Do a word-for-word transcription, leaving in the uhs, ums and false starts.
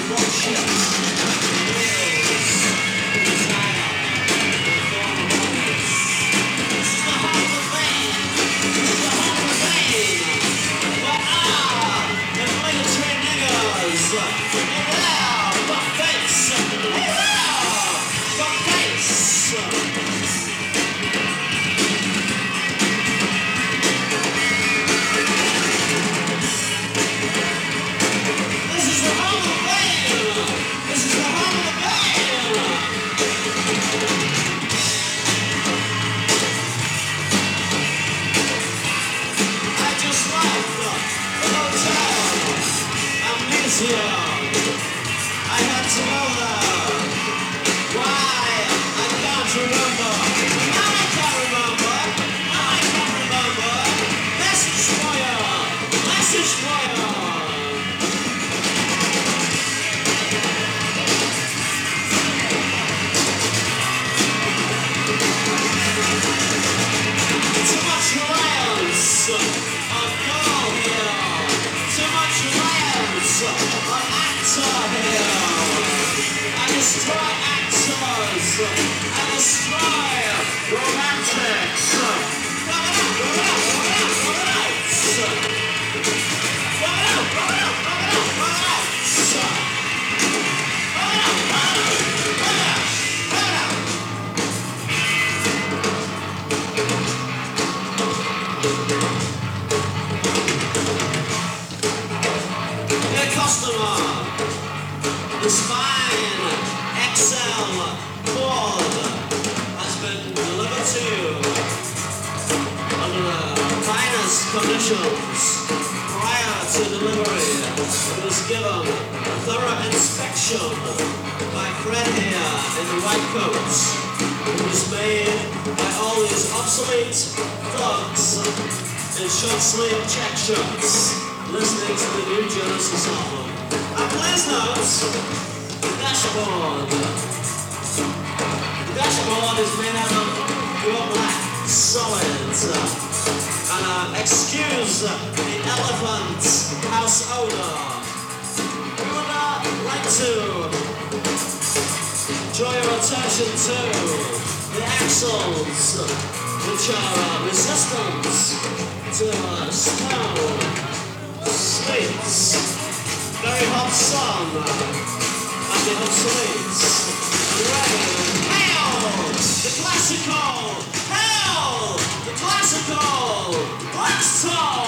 Conditions. Prior to delivery, it was given a thorough inspection by Fred here in the white coat. It was made by all these obsolete thugs in short sleeve check shirts listening to the new Genesis album. And please note, the dashboard. The dashboard is made out of pure black solid. And uh, excuse the elephant house odor. We would uh, like to draw your attention to the axles, which are uh, resistant to uh, snow, sleet, very hot sun, and the obsolete, rain, hail, the classical, hail, the classical. Let's talk!